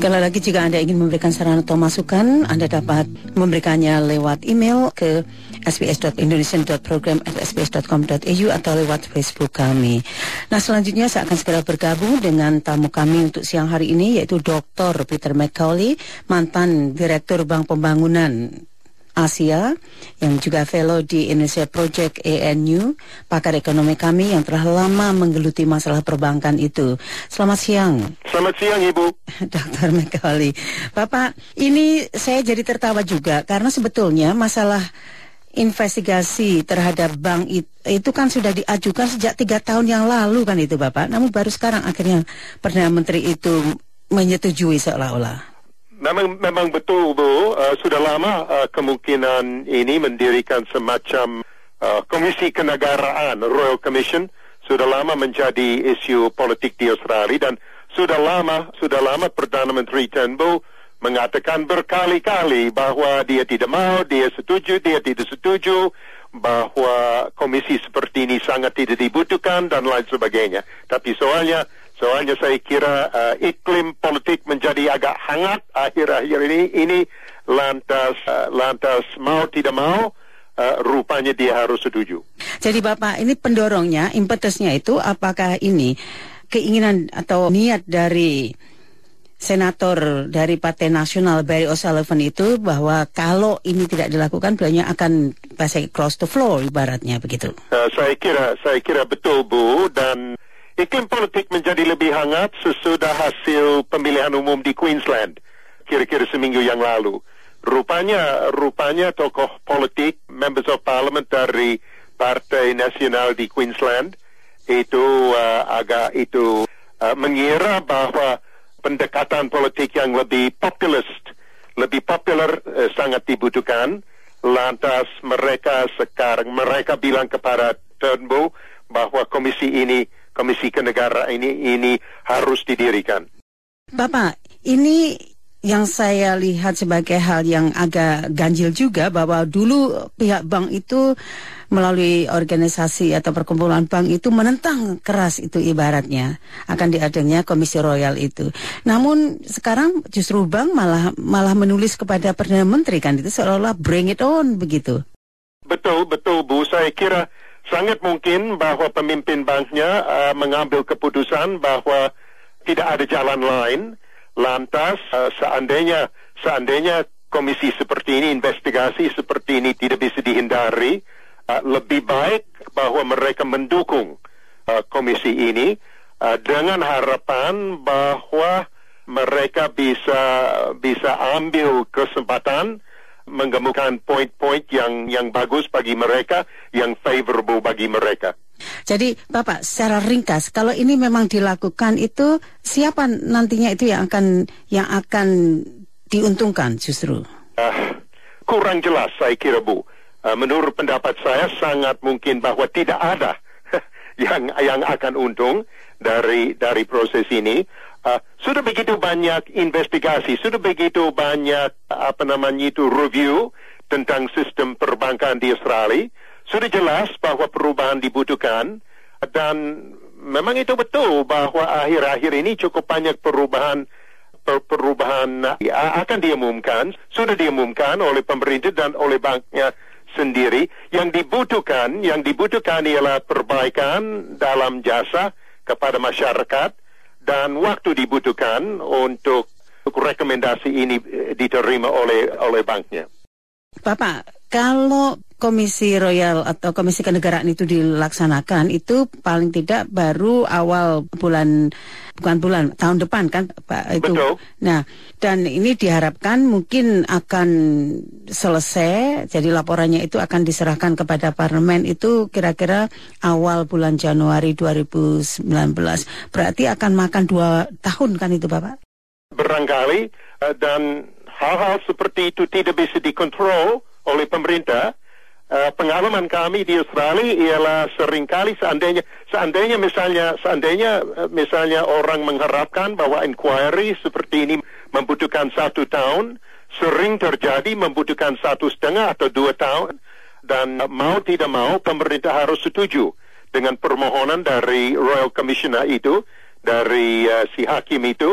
Sekali lagi, jika Anda ingin memberikan saran atau masukan, Anda dapat memberikannya lewat email ke sbs.indonesian.program@sbs.com.au atau lewat Facebook kami. Nah, selanjutnya saya akan segera bergabung dengan tamu kami untuk siang hari ini, yaitu Dr. Peter McCauley, mantan Direktur Bank Pembangunan Asia, yang juga fellow di Indonesia Project ANU, pakar ekonomi kami yang telah lama menggeluti masalah perbankan itu. Selamat siang. Selamat siang, Ibu. Dr. McCauley. Bapak, ini saya jadi tertawa juga karena sebetulnya masalah investigasi terhadap bank itu kan sudah diajukan sejak 3 tahun yang lalu kan itu, Bapak. Namun baru sekarang akhirnya Perdana Menteri itu menyetujui seolah-olah. Memang betul, Bu. Sudah lama kemungkinan ini mendirikan semacam komisi kenegaraan, Royal Commission. Sudah lama menjadi isu politik di Australia, dan sudah lama Perdana Menteri Turnbull mengatakan berkali-kali bahwa dia tidak mau, dia setuju, dia tidak setuju, bahwa komisi seperti ini sangat tidak dibutuhkan dan lain sebagainya. Tapi soalnya saya kira iklim politik menjadi agak hangat akhir-akhir ini lantas mau tidak mau rupanya dia harus setuju. Jadi Bapak, ini pendorongnya, impetusnya itu apakah ini keinginan atau niat dari Senator dari Partai Nasional Barry O'Sullivan itu bahwa kalau ini tidak dilakukan beliau akan cross the floor ibaratnya begitu? Saya kira betul, Bu, dan iklim politik menjadi lebih hangat sesudah hasil pemilihan umum di Queensland kira-kira seminggu yang lalu. Rupanya tokoh politik, members of parliament dari Partai Nasional di Queensland itu mengira bahwa pendekatan politik yang lebih popular sangat dibutuhkan. Lantas mereka bilang kepada Turnbull bahwa komisi kenegaraan ini harus didirikan. Bapak, ini yang saya lihat sebagai hal yang agak ganjil juga, bahwa dulu pihak bank itu melalui organisasi atau perkumpulan bank itu menentang keras itu ibaratnya akan diadanya komisi royal itu. Namun sekarang justru bank malah menulis kepada Perdana Menteri kan, itu seolah-olah bring it on begitu. Betul Bu, saya kira sangat mungkin bahwa pemimpin banknya mengambil keputusan bahwa tidak ada jalan lain. Lantas seandainya komisi seperti ini, investigasi seperti ini tidak bisa dihindari, lebih baik bahwa mereka mendukung komisi ini dengan harapan bahwa mereka bisa ambil kesempatan menggemukan poin-poin yang bagus bagi mereka, yang favorable bagi mereka. Jadi Bapak, secara ringkas, kalau ini memang dilakukan itu siapa nantinya itu yang akan diuntungkan justru? Kurang jelas saya kira, Bu. Menurut pendapat saya sangat mungkin bahwa tidak ada yang akan untung dari proses ini. Sudah begitu banyak investigasi, sudah begitu banyak review tentang sistem perbankan di Australia. Sudah jelas bahwa perubahan dibutuhkan, dan memang itu betul bahwa akhir-akhir ini cukup banyak perubahan akan sudah diumumkan oleh pemerintah dan oleh banknya sendiri. Yang dibutuhkan ialah perbaikan dalam jasa kepada masyarakat, dan waktu dibutuhkan untuk rekomendasi ini diterima oleh banknya. Bapak, kalau komisi royal atau komisi kenegaraan itu dilaksanakan, itu paling tidak baru awal tahun depan kan, Pak? Itu. Betul. Nah, dan ini diharapkan mungkin akan selesai, jadi laporannya itu akan diserahkan kepada parlemen itu kira-kira awal bulan Januari 2019. Berarti akan makan 2 tahun kan itu, Bapak? Barangkali, dan hal-hal seperti itu tidak bisa dikontrol oleh pemerintah. Pengalaman kami di Australia ialah seringkali seandainya misalnya orang mengharapkan bahwa inquiry seperti ini membutuhkan 1 tahun, sering terjadi membutuhkan 1,5 atau 2 tahun, dan mau tidak mau pemerintah harus setuju dengan permohonan dari Royal Commissioner itu, dari si hakim itu,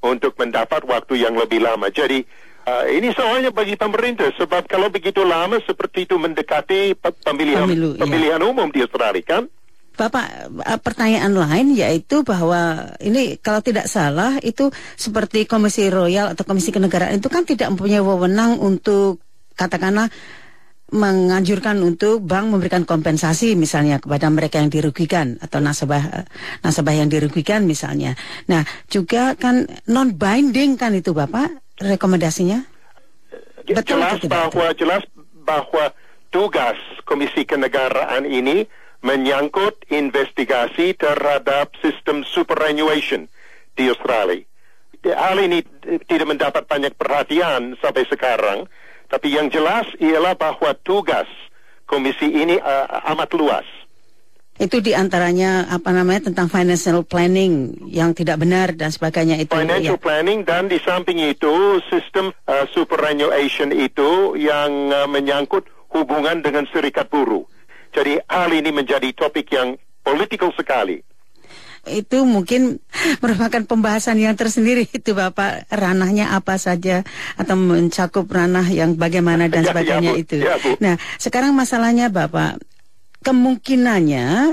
untuk mendapat waktu yang lebih lama. Jadi ini soalnya bagi pemerintah, sebab kalau begitu lama seperti itu mendekati pemilihan umum di Australia, kan? Bapak, pertanyaan lain yaitu bahwa ini kalau tidak salah itu seperti Komisi Royal atau Komisi Kenegaraan itu kan tidak mempunyai wewenang untuk katakanlah menganjurkan untuk bank memberikan kompensasi misalnya kepada mereka yang dirugikan atau nasabah yang dirugikan misalnya. Nah, juga kan non-binding kan itu Bapak rekomendasinya? Betul jelas bahwa tugas Komisi Kenegaraan ini menyangkut investigasi terhadap sistem superannuation di Australia. Hal ini tidak mendapat banyak perhatian sampai sekarang, tapi yang jelas ialah bahwa tugas komisi ini amat luas. Itu diantaranya tentang financial planning yang tidak benar dan sebagainya itu. Financial planning, dan di samping itu sistem superannuation itu yang menyangkut hubungan dengan serikat buruh. Jadi hal ini menjadi topik yang politikal sekali. Itu mungkin merupakan pembahasan yang tersendiri itu Bapak, ranahnya apa saja atau mencakup ranah yang bagaimana dan sebagainya itu. Bu. Nah, sekarang masalahnya Bapak, kemungkinan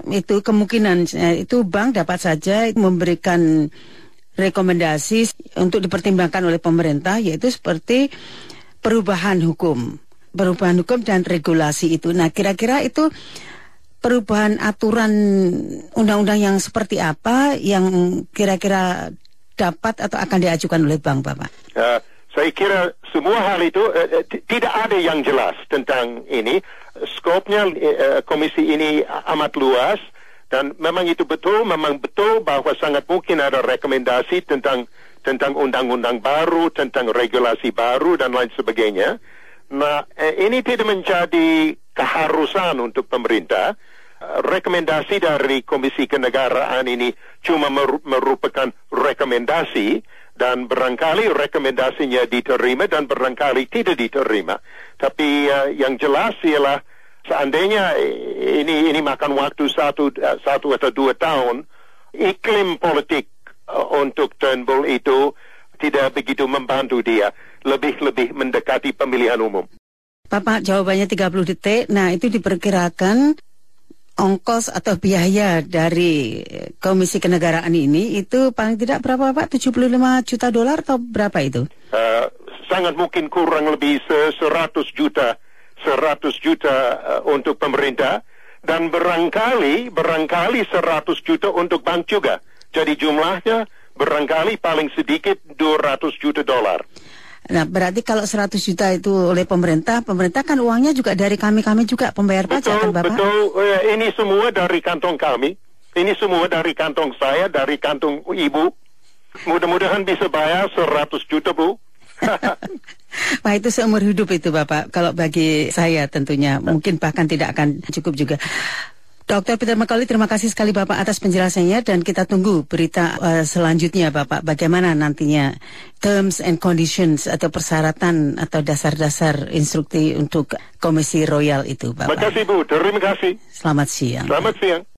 itu bank dapat saja memberikan rekomendasi untuk dipertimbangkan oleh pemerintah, yaitu seperti perubahan hukum dan regulasi itu. Nah, kira-kira itu perubahan aturan undang-undang yang seperti apa yang kira-kira dapat atau akan diajukan oleh bank, Bapak? Saya kira semua hal itu tidak ada yang jelas tentang ini. Skopnya komisi ini amat luas, dan memang betul bahwa sangat mungkin ada rekomendasi tentang undang-undang baru, tentang regulasi baru dan lain sebagainya. Nah, ini tidak menjadi keharusan untuk pemerintah. Rekomendasi dari Komisi Kenegaraan ini cuma merupakan rekomendasi, dan barangkali rekomendasinya diterima dan barangkali tidak diterima. Tapi yang jelas ialah seandainya ini makan waktu satu atau 2 tahun, iklim politik untuk Turnbull itu tidak begitu membantu dia, lebih mendekati pemilihan umum. Bapak, jawabannya 30 detik. Nah, itu diperkirakan ongkos atau biaya dari Komisi Kenegaraan ini itu paling tidak berapa Pak? 75 juta dolar atau berapa itu? Sangat mungkin kurang lebih 100 juta untuk pemerintah, dan barangkali 100 juta untuk bank juga. Jadi jumlahnya barangkali paling sedikit 200 juta dolar. Nah, berarti kalau 100 juta itu oleh pemerintah kan uangnya juga dari kami juga pembayar pajak kan Bapak? Betul, ini semua dari kantong kami. Ini semua dari kantong saya, dari kantong Ibu. Mudah-mudahan bisa bayar 100 juta, Bu. Wah, itu seumur hidup itu Bapak. Kalau bagi saya tentunya mungkin bahkan tidak akan cukup juga. Dr. Peter McCauley, terima kasih sekali Bapak atas penjelasannya, dan kita tunggu berita selanjutnya Bapak, bagaimana nantinya terms and conditions atau persyaratan atau dasar-dasar instruksi untuk Komisi Royal itu Bapak. Terima kasih Bu, terima kasih. Selamat siang. Selamat siang.